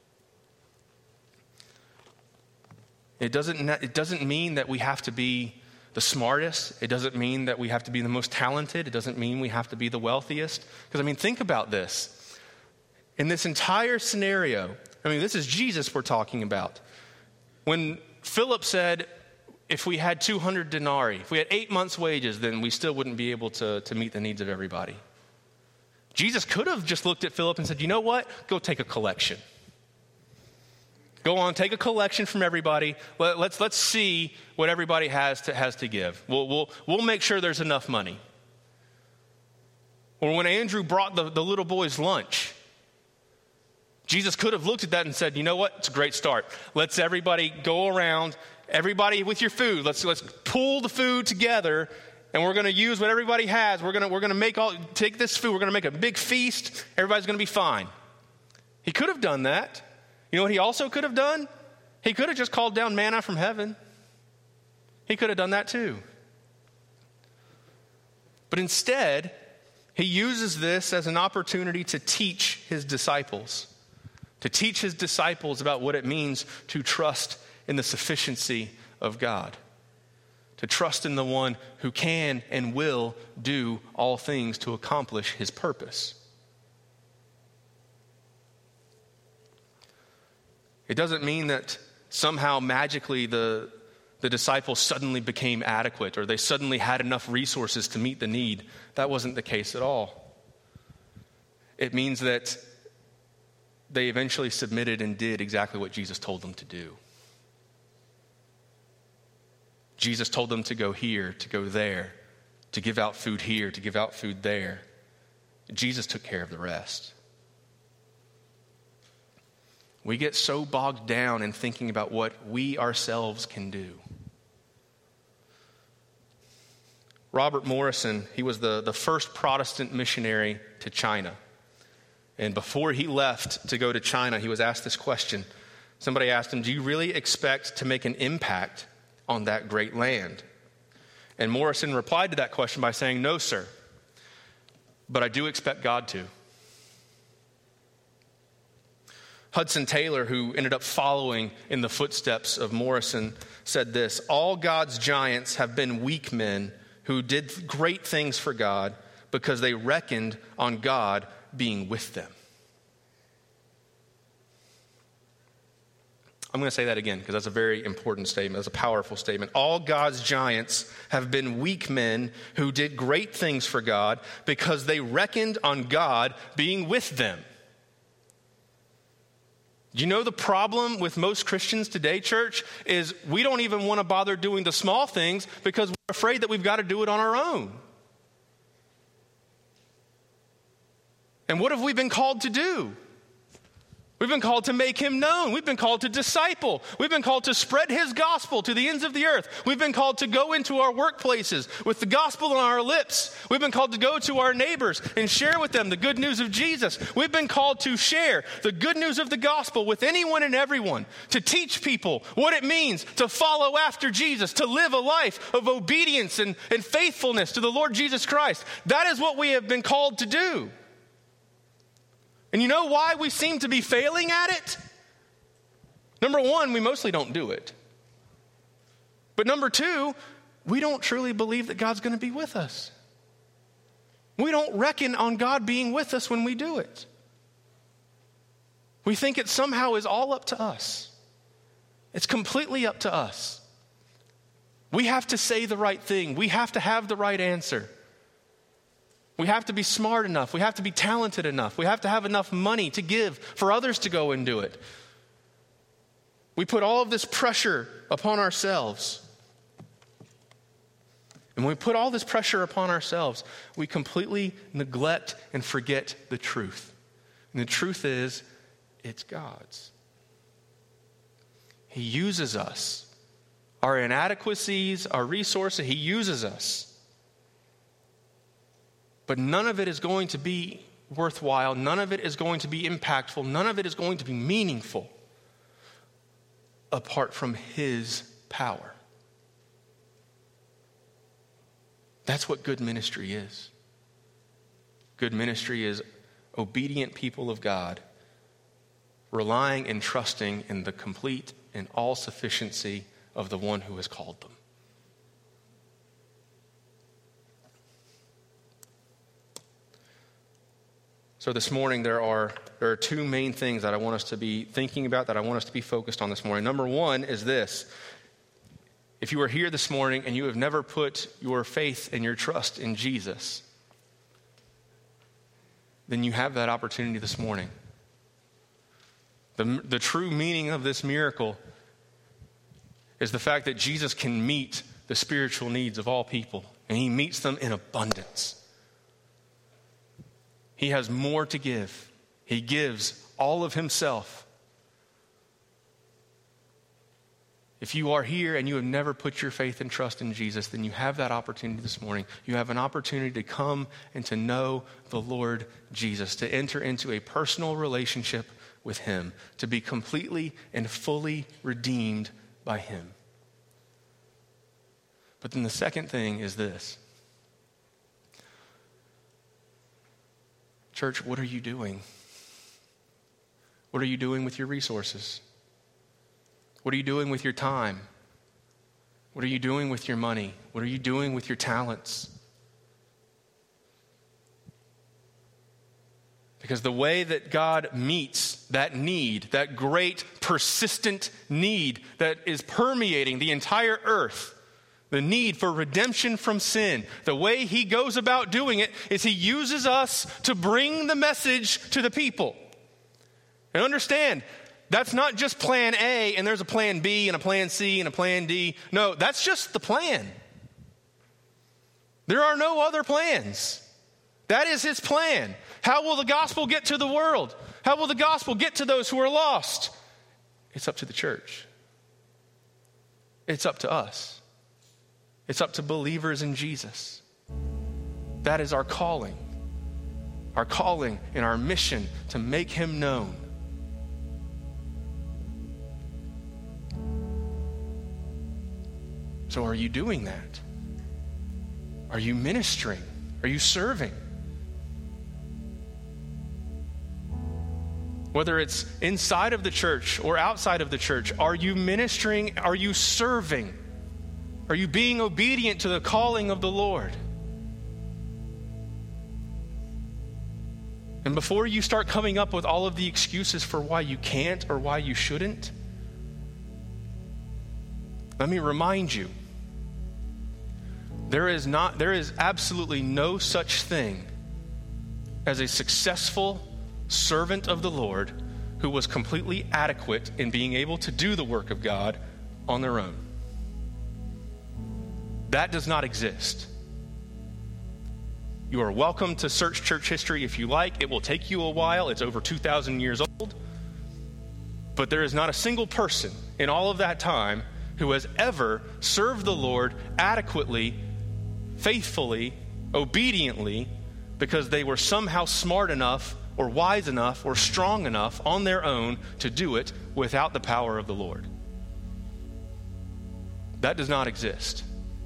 It doesn't mean that we have to be the smartest. It doesn't mean that we have to be the most talented. It doesn't mean we have to be the wealthiest. Because, think about this. In this entire scenario, this is Jesus we're talking about. When Philip said, if we had 200 denarii, if we had 8 months' wages, then we still wouldn't be able to meet the needs of everybody. Jesus could have just looked at Philip and said, you know what? Go take a collection. Go on, take a collection from everybody. Let's see what everybody has to give. We'll make sure there's enough money. Or when Andrew brought the little boy's lunch, Jesus could have looked at that and said, you know what? It's a great start. Let's everybody go around, everybody with your food. Let's pull the food together, and we're going to use what everybody has. We're going to take this food. We're going to make a big feast. Everybody's going to be fine. He could have done that. You know what he also could have done? He could have just called down manna from heaven. He could have done that too. But instead, he uses this as an opportunity to teach his disciples. To teach his disciples about what it means to trust in the sufficiency of God. To trust in the one who can and will do all things to accomplish his purpose. It doesn't mean that somehow magically the disciples suddenly became adequate or they suddenly had enough resources to meet the need. That wasn't the case at all. It means that they eventually submitted and did exactly what Jesus told them to do. Jesus told them to go here, to go there, to give out food here, to give out food there. Jesus took care of the rest. We get so bogged down in thinking about what we ourselves can do. Robert Morrison, he was the first Protestant missionary to China. And before he left to go to China, he was asked this question. Somebody asked him, do you really expect to make an impact on that great land? And Morrison replied to that question by saying, no, sir, but I do expect God to. Hudson Taylor, who ended up following in the footsteps of Morrison, said this: all God's giants have been weak men who did great things for God because they reckoned on God being with them. I'm going to say that again because that's a very important statement. That's a powerful statement. All God's giants have been weak men who did great things for God because they reckoned on God being with them. Do you know the problem with most Christians today, church, is we don't even want to bother doing the small things because we're afraid that we've got to do it on our own. And what have we been called to do? We've been called to make him known. We've been called to disciple. We've been called to spread his gospel to the ends of the earth. We've been called to go into our workplaces with the gospel on our lips. We've been called to go to our neighbors and share with them the good news of Jesus. We've been called to share the good news of the gospel with anyone and everyone, to teach people what it means to follow after Jesus, to live a life of obedience and faithfulness to the Lord Jesus Christ. That is what we have been called to do. And you know why we seem to be failing at it? Number one, we mostly don't do it. But number two, we don't truly believe that God's going to be with us. We don't reckon on God being with us when we do it. We think it somehow is all up to us. It's completely up to us. We have to say the right thing. We have to have the right answer. We have to be smart enough. We have to be talented enough. We have to have enough money to give for others to go and do it. We put all of this pressure upon ourselves. And when we put all this pressure upon ourselves, we completely neglect and forget the truth. And the truth is, it's God's. He uses us. Our inadequacies, our resources, he uses us. But none of it is going to be worthwhile. None of it is going to be impactful. None of it is going to be meaningful apart from his power. That's what good ministry is. Good ministry is obedient people of God, relying and trusting in the complete and all sufficiency of the one who has called them. So this morning, there are two main things that I want us to be thinking about, that I want us to be focused on this morning. Number one is this. If you are here this morning and you have never put your faith and your trust in Jesus, then you have that opportunity this morning. The true meaning of this miracle is the fact that Jesus can meet the spiritual needs of all people, and he meets them in abundance. He has more to give. He gives all of himself. If you are here and you have never put your faith and trust in Jesus, then you have that opportunity this morning. You have an opportunity to come and to know the Lord Jesus, to enter into a personal relationship with him, to be completely and fully redeemed by him. But then the second thing is this. Church, what are you doing? What are you doing with your resources? What are you doing with your time? What are you doing with your money? What are you doing with your talents? Because the way that God meets that need, that great persistent need that is permeating the entire earth, the need for redemption from sin, the way he goes about doing it is he uses us to bring the message to the people. And understand, that's not just plan A and there's a plan B and a plan C and a plan D. No, that's just the plan. There are no other plans. That is his plan. How will the gospel get to the world? How will the gospel get to those who are lost? It's up to the church. It's up to us. It's up to believers in Jesus. That is our calling and our mission to make him known. So are you doing that? Are you ministering? Are you serving? Whether it's inside of the church or outside of the church, are you ministering? Are you serving? Are you being obedient to the calling of the Lord? And before you start coming up with all of the excuses for why you can't or why you shouldn't, let me remind you, there is absolutely no such thing as a successful servant of the Lord who was completely adequate in being able to do the work of God on their own. That does not exist. You are welcome to search church history if you like. It will take you a while. It's over 2,000 years old. But there is not a single person in all of that time who has ever served the Lord adequately, faithfully, obediently, because they were somehow smart enough or wise enough or strong enough on their own to do it without the power of the Lord. That does not exist.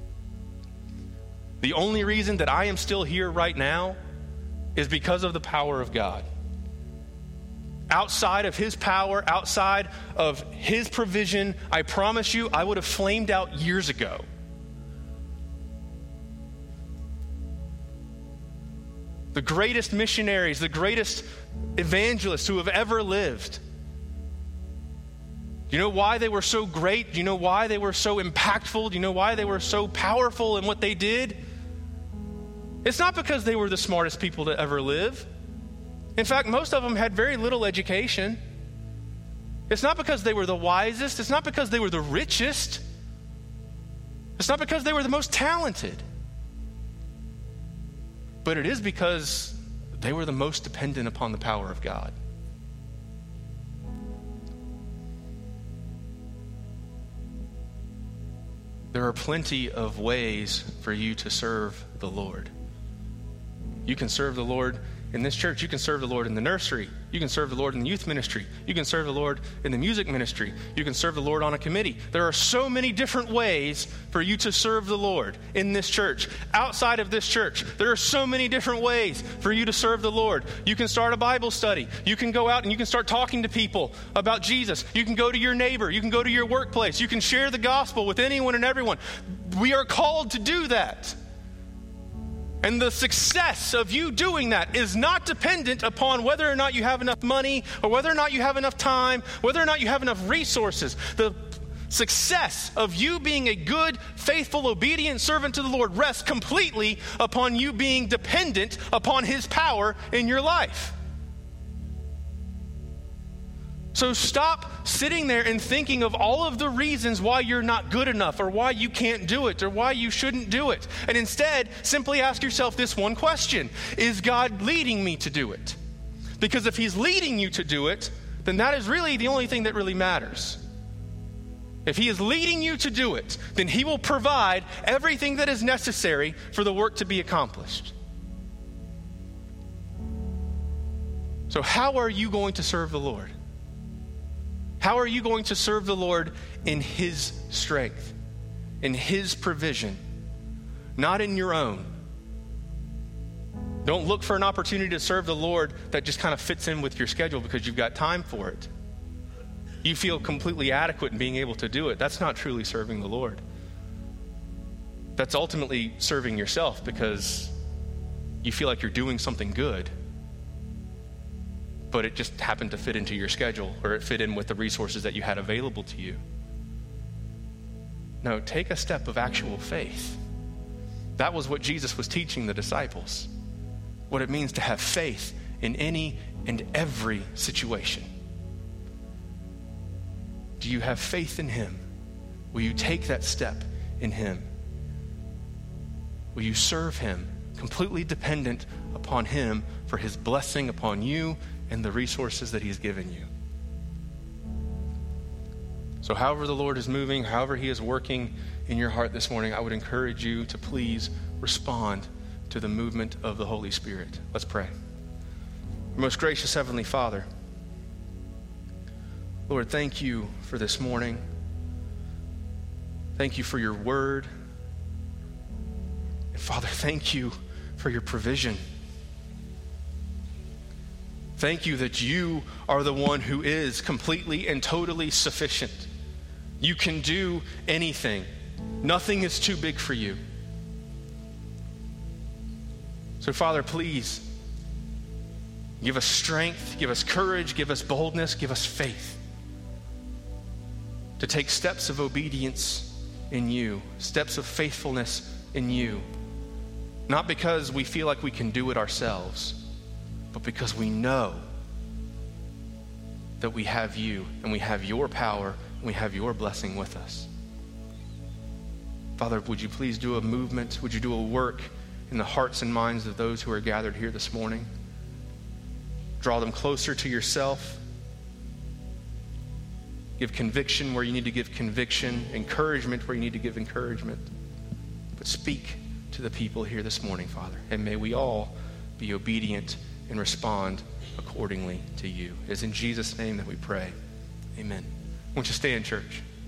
The only reason that I am still here right now is because of the power of God. Outside of his power, outside of his provision, I promise you, I would have flamed out years ago. The greatest missionaries, the greatest evangelists who have ever lived. Do you know why they were so great? Do you know why they were so impactful? Do you know why they were so powerful in what they did? It's not because they were the smartest people to ever live. In fact, most of them had very little education. It's not because they were the wisest. It's not because they were the richest. It's not because they were the most talented. But it is because they were the most dependent upon the power of God. There are plenty of ways for you to serve the Lord. You can serve the Lord in this church. You can serve the Lord in the nursery. You can serve the Lord in the youth ministry. You can serve the Lord in the music ministry. You can serve the Lord on a committee. There are so many different ways for you to serve the Lord in this church. Outside of this church, there are so many different ways for you to serve the Lord. You can start a Bible study. You can go out and you can start talking to people about Jesus. You can go to your neighbor. You can go to your workplace. You can share the gospel with anyone and everyone. We are called to do that. And the success of you doing that is not dependent upon whether or not you have enough money or whether or not you have enough time, whether or not you have enough resources. The success of you being a good, faithful, obedient servant to the Lord rests completely upon you being dependent upon his power in your life. So stop sitting there and thinking of all of the reasons why you're not good enough or why you can't do it or why you shouldn't do it. And instead, simply ask yourself this one question: is God leading me to do it? Because if he's leading you to do it, then that is really the only thing that really matters. If he is leading you to do it, then he will provide everything that is necessary for the work to be accomplished. So how are you going to serve the Lord? How are you going to serve the Lord in his strength, in his provision, not in your own? Don't look for an opportunity to serve the Lord that just kind of fits in with your schedule because you've got time for it. You feel completely adequate in being able to do it. That's not truly serving the Lord. That's ultimately serving yourself because you feel like you're doing something good, but it just happened to fit into your schedule, or it fit in with the resources that you had available to you. No, take a step of actual faith. That was what Jesus was teaching the disciples, what it means to have faith in any and every situation. Do you have faith in him? Will you take that step in him? Will you serve him, completely dependent upon him for his blessing upon you and the resources that he's given you? So however the Lord is moving, however he is working in your heart this morning, I would encourage you to please respond to the movement of the Holy Spirit. Let's pray. Most gracious Heavenly Father, Lord, thank you for this morning. Thank you for your word. And Father, thank you for your provision. Thank you that you are the one who is completely and totally sufficient. You can do anything. Nothing is too big for you. So Father, please give us strength, give us courage, give us boldness, give us faith to take steps of obedience in you, steps of faithfulness in you. Not because we feel like we can do it ourselves, but because we know that we have you and we have your power and we have your blessing with us. Father, would you please do a movement? Would you do a work in the hearts and minds of those who are gathered here this morning? Draw them closer to yourself. Give conviction where you need to give conviction, encouragement where you need to give encouragement. But speak to the people here this morning, Father, and may we all be obedient and respond accordingly to you. It's in Jesus' name that we pray. Amen. Won't you stay in church?